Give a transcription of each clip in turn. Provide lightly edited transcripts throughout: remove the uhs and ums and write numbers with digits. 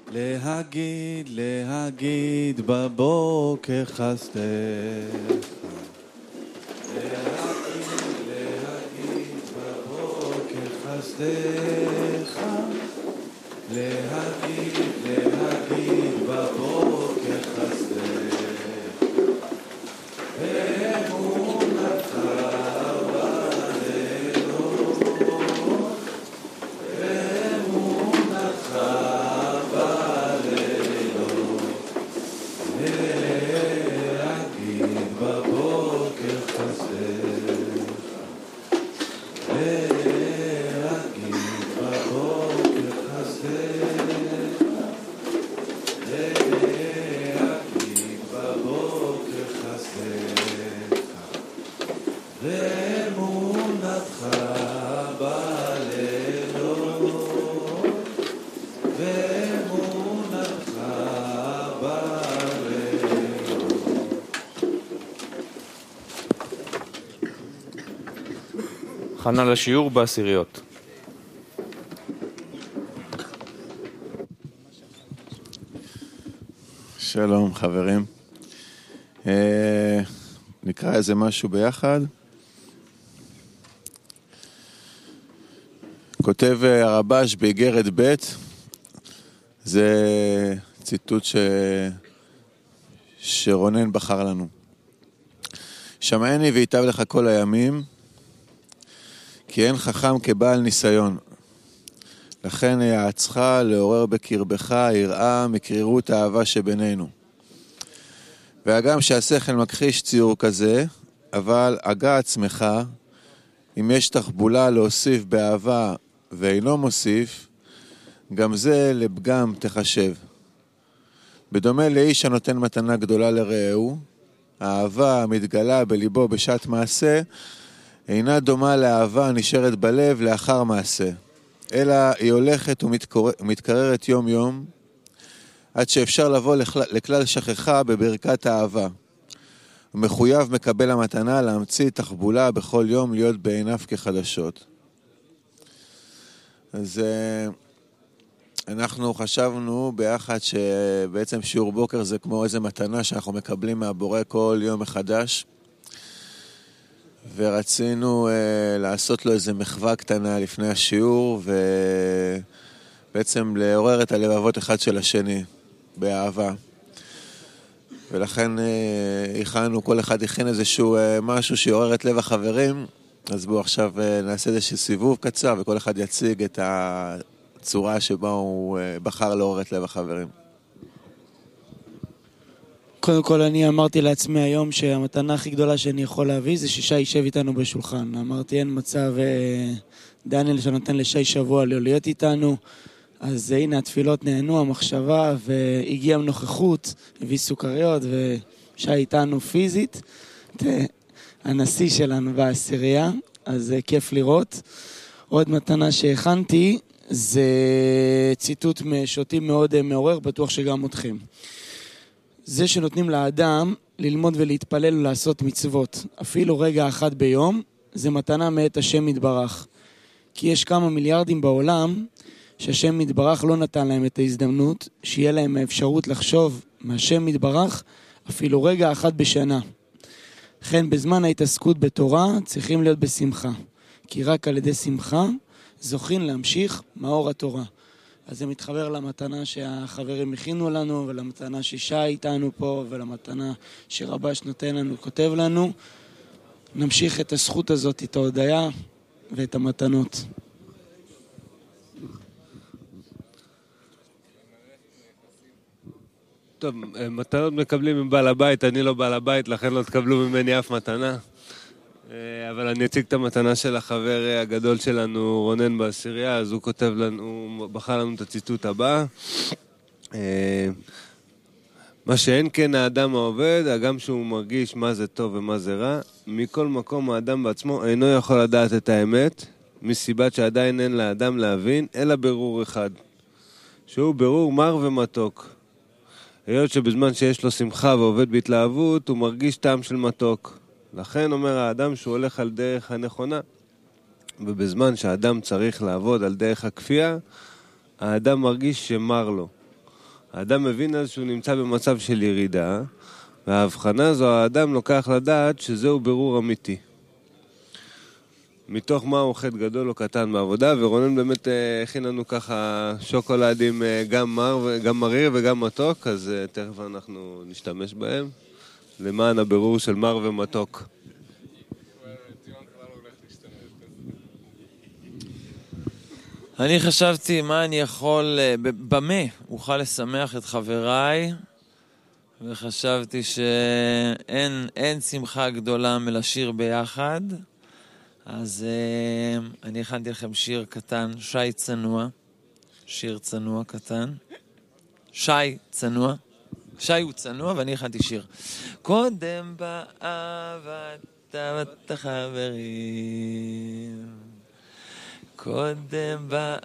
להגיד, להגיד בבוקר חסדך. להגיד, להגיד בבוקר חסדך. להגיד, להגיד בבוקר חסדך. אמונתך בלילות. אמונתך בלילות. להגיד בבוקר חסדך. להגיד בבוקר חסדך. להגיד בבוקר חסדך. ואמונתך בלילות. ואמונתך בלילות. הכנה לשיעור בעשיריות. שלום חברים, נקרא איזה משהו ביחד. כותב הרבש באיגרת ב', זה ציטוט שרונן בחר לנו. שמעני ויטב לך כל הימים, כי אין חכם כבעל ניסיון. לכן יעצך לעורר בקרבך יראה מקרירות האהבה שבינינו. והגם שהשכל מכחיש ציור כזה, אבל הגע עצמך, אם יש תחבולה להוסיף באהבה ואינו מוסיף, גם זה לפגם תחשב. בדומה לאיש הנותן מתנה גדולה לרעהו, האהבה המתגלה בליבו בשעת מעשה, אינה דומה לאהבה הנשארת בלב לאחר מעשה. אלא היא הולכת ומתקררת יום יום, עד שאפשר לבוא לכלל שכחה בברכת האהבה. ומחויב מקבל המתנה להמציא תחבולה בכל יום להיות בעיניו כחדשות. אז אנחנו חשבנו ביחד שבעצם שיעור בוקר זה כמו איזה מתנה שאנחנו מקבלים מהבורא כל יום מחדש. ורצינו לעשות לו איזה מחווה קטנה לפני השיעור, ובעצם לעורר את הלבבות אחד של השני באהבה. ולכן הכנו, כל אחד הכין איזשהו משהו שיעורר את לב החברים. אז בואו עכשיו נעשה איזשהו סיבוב קצר, וכל אחד יציג את הצורה שבה הוא בחר לעורר את לב החברים. קודם כל אני אמרתי לעצמי היום שהמתנה הכי גדולה שאני יכול להביא זה ששי יישב איתנו בשולחן. אמרתי אין מצב דניאל שנותן לשי שבוע להיות איתנו, אז הנה התפילות נהנו, המחשבה, והגיעה נוכחות, הביא סוכריות ושי איתנו פיזית, הנשיא שלנו בעשירייה, אז כיף לראות. עוד מתנה שהכנתי זה ציטוט שאותי מאוד מעורר, בטוח שגם אתכם. זה שנותנים לאדם ללמוד ולהתפלל ולעשות מצוות, אפילו רגע אחד ביום, זה מתנה מאת השם יתברך. כי יש כמה מיליארדים בעולם שהשם יתברך לא נתן להם את ההזדמנות, שיהיה להם האפשרות לחשוב מהשם יתברך אפילו רגע אחד בשנה. לכן בזמן ההתעסקות בתורה צריכים להיות בשמחה, כי רק על ידי שמחה זוכים להמשיך מאור התורה. אז זה מתחבר למתנה שהחברים הכינו לנו, ולמתנה ששי איתנו פה, ולמתנה שרבש נותן לנו, כותב לנו. נמשיך את הזכות הזאת, את ההודיה ואת המתנות. טוב, מתנות מקבלים מבעל הבית, אני לא בעל הבית, לכן לא תקבלו ממני אף מתנה. אבל אני אציג את המתנה של החבר הגדול שלנו, רונן בעשירייה, אז הוא כותב לנו, הוא בחר לנו את הציטוט הבא. מה שאין כן האדם העובד, הגם שהוא מרגיש מה זה טוב ומה זה רע, מכל מקום האדם בעצמו אינו יכול לדעת את האמת, מסיבת שעדיין אין לאדם להבין, אלא ברור אחד, שהוא ברור מר ומתוק. היות שבזמן שיש לו שמחה ועובד בהתלהבות, הוא מרגיש טעם של מתוק. לכן אומר האדם שהוא הולך על דרך הנכונה, ובזמן שהאדם צריך לעבוד על דרך הכפייה, האדם מרגיש שמר לו. האדם מבין אז שהוא נמצא במצב של ירידה, וההבחנה הזו האדם לוקח לדעת שזהו ברור אמיתי. מתוך מה הוא חטא גדול או קטן בעבודה, ורונן באמת הכין לנו ככה שוקולדים גם מריר וגם מתוק, אז תכף אנחנו נשתמש בהם, למען הבירור של מר ומתוק. אני חשבתי מה אני יכול, במה אוכל לשמח את חבריי, וחשבתי שאין שמחה גדולה מלשיר ביחד, אז אני הכנתי לכם שיר קטן, שי צנוע, שיר צנוע קטן, שי צנוע, שי הוא צנוע ואני הכנתי שיר. קודם באהבת החברים, קודם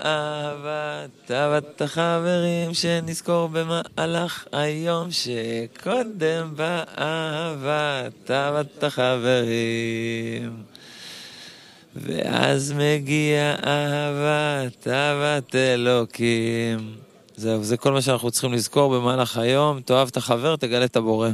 באהבת החברים, שנזכור במהלך היום, שקודם באהבת החברים, ואז מגיע אהבת אלוקים. זהו, זה כל מה שאנחנו צריכים לזכור במהלך היום. תאהב את החבר, תגלה את הבורא.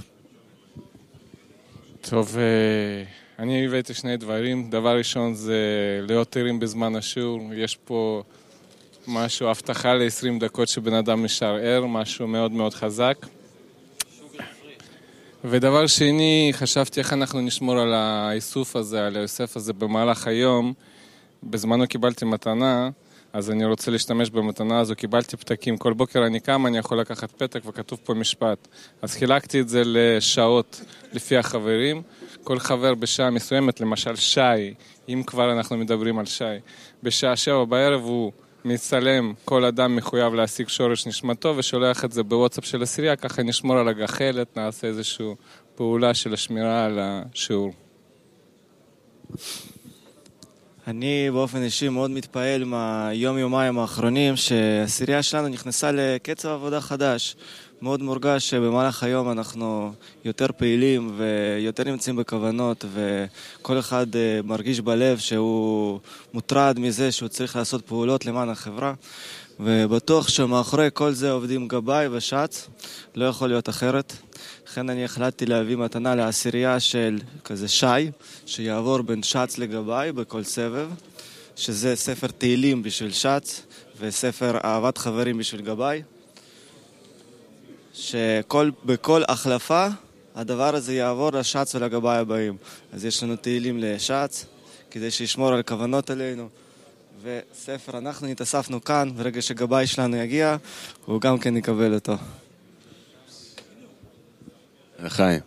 טוב, אני הבאתי שני דברים. דבר ראשון זה להיות ערים בזמן השיעור. יש פה משהו, הבטחה ל-20 דקות שבן אדם נשאר ער, משהו מאוד מאוד חזק. ודבר שני, חשבתי איך אנחנו נשמור על האיסוף הזה, על היוסף הזה במהלך היום. בזמנו קיבלתי מתנה, אז אני רוצה להשתמש במתנה הזו. קיבלתי פתקים, כל בוקר אני קם, אני יכול לקחת פתק וכתוב פה משפט. אז חילקתי את זה לשעות לפי החברים. כל חבר בשעה מסוימת, למשל שי, אם כבר אנחנו מדברים על שי, בשעה 7 בערב הוא מצלם, כל אדם מחויב להשיג שורש נשמתו, ושולח את זה בוואטסאפ של הסירייה, ככה נשמור על הגחלת, נעשה איזושהי פעולה של השמירה על השיעור. אני באופן אישי מאוד מתפעל מהיום-יומיים האחרונים שהסירייה שלנו נכנסה לקצב עבודה חדש. מאוד מורגש שבמהלך היום אנחנו יותר פעילים ויותר נמצאים בכוונות, וכל אחד מרגיש בלב שהוא מוטרד מזה שהוא צריך לעשות פעולות למען החברה, ובטוח שמאחורי כל זה עובדים גבאי ושץ, לא יכול להיות אחרת. לכן אני החלטתי להביא מתנה לעשירייה של כזה שי, שיעבור בין שץ לגבאי בכל סבב, שזה ספר תהילים בשביל שץ וספר אהבת חברים בשביל גבאי, שבכל החלפה הדבר הזה יעבור לשץ ולגבאי הבאים. אז יש לנו תהילים לשץ כדי שישמור על כוונות עלינו, וספר אנחנו נתאספנו כאן, ברגע שגבאי שלנו יגיע הוא גם כן יקבל אותו. לחיים,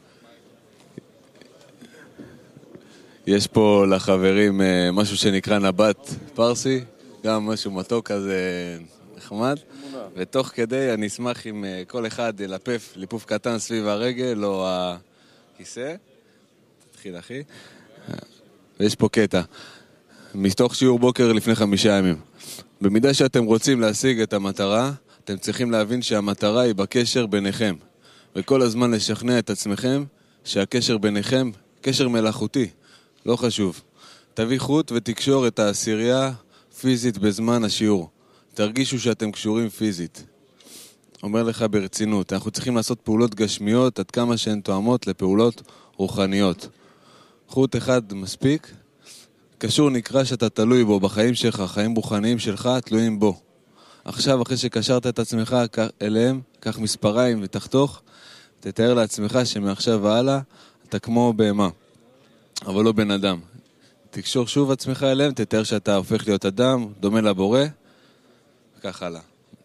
יש פה לחברים משהו שנקרא נבט פרסי, גם משהו מתוק כזה נחמד, ותוך כדי אני אשמח אם כל אחד ילפף ליפוף קטן סביב הרגל או הכיסא. תתחיל אחי. ויש פה קטע מתוך שיעור בוקר לפני 5 ימים. במידה שאתם רוצים להשיג את המטרה, אתם צריכים להבין שהמטרה היא בקשר ביניכם, וכל הזמן לשכנע את עצמכם שהקשר ביניכם קשר מלאכותי, לא חשוב. תביא חוט ותקשור את העשירייה פיזית בזמן השיעור. תרגישו שאתם קשורים פיזית. אומר לך ברצינות, אנחנו צריכים לעשות פעולות גשמיות עד כמה שהן תואמות לפעולות רוחניות. חוט אחד מספיק, קשור נקרא שאתה תלוי בו בחיים שלך, חיים רוחניים שלך תלויים בו. עכשיו אחרי שקשרת את עצמך אליהם, קח מספריים ותחתוך, תתאר לעצמך שמעכשיו והלאה אתה כמו בהמה, אבל לא בן אדם. תקשור שוב עצמך אליהם, תתאר שאתה הופך להיות אדם, דומה לבורא, וכך הלאה.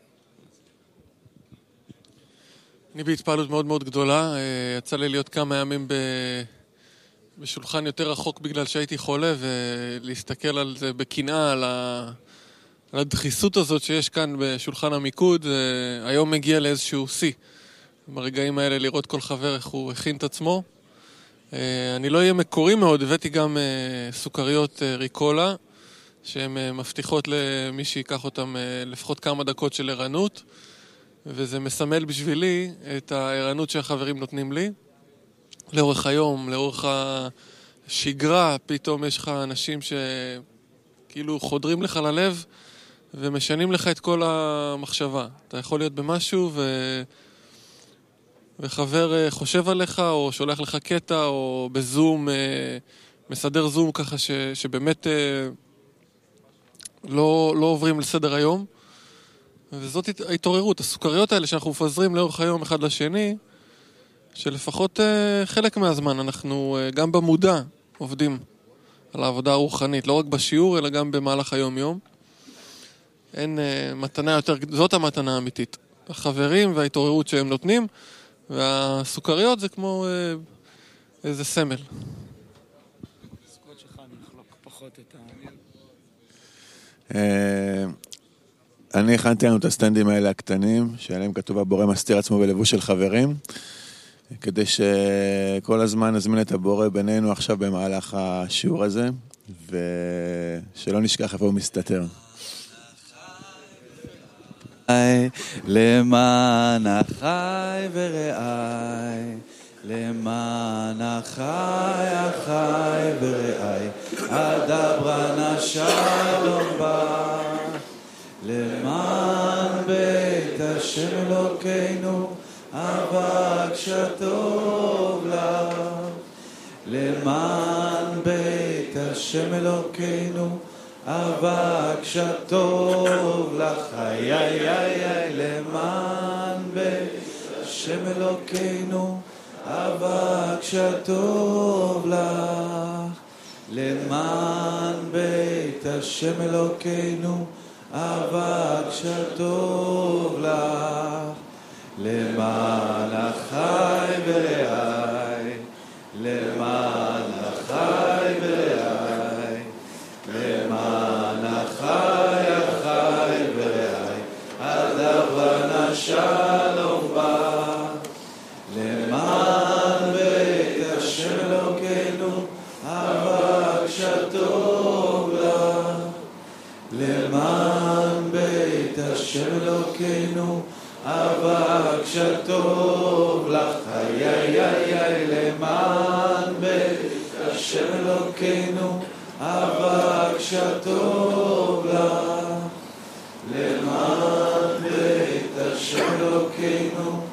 אני בהתפעלות מאוד מאוד גדולה, יצא לי להיות כמה ימים בשולחן יותר רחוק בגלל שהייתי חולה, ולהסתכל על זה בקנאה, על הדחיסות הזאת שיש כאן בשולחן המיקוד. היום מגיע לאיזשהו שיא. ברגעים האלה לראות כל חבר איך הוא הכין את עצמו. אני לא אהיה מקורי מאוד, הבאתי גם סוכריות ריקולה, שהן מבטיחות למי שיקח אותם לפחות כמה דקות של ערנות, וזה מסמל בשבילי את הערנות שהחברים נותנים לי. לאורך היום, לאורך השגרה, פתאום יש לך אנשים שכאילו חודרים לך ללב, ומשנים לך את כל המחשבה. אתה יכול להיות במשהו וחבר חושב עליך, או שולח לך קטע, או בזום, מסדר זום ככה שבאמת לא עוברים לסדר היום. וזאת ההתעוררות, הסוכריות האלה שאנחנו מפזרים לאורך היום אחד לשני, שלפחות חלק מהזמן אנחנו גם במודע עובדים על העבודה הרוחנית, לא רק בשיעור אלא גם במהלך היום-יום. אין מתנה יותר, זאת המתנה האמיתית. החברים וההתעוררות שהם נותנים, והסוכריות זה כמו איזה סמל. הסקוט שלך אני אחלוק פחות את אני הכנתי לנו את הסטנדים האלה הקטנים, שעליהם כתוב הבורא מסתיר עצמו בלבוש של חברים, כדי שכל הזמן נזמין את הבורא בינינו עכשיו במהלך השיעור הזה, ושלא נשכח איפה הוא מסתתר. למען אחי ורעי, למען אחי ורעי, אדברה נא שלום בא, למען בית השם אלוקינו, אבק שטוב לך, למען בית השם אלוקינו, אבק שטוב לך, למען בית השם אלוקינו, אבק שטוב לך, למען בית השם אלוקינו, אבק שטוב לך, למען אחי ורעי, למען אחי ורעי, למען אחי ורעי, אדברה נא שלום בא, למען בית השם אלוקינו, אבק שטוב לך, למען בית השם אלוקינו, אבק שטוב לך, למען בית השם אלוקינו, אבק שטוב לך, למען בית השם אלוקינו,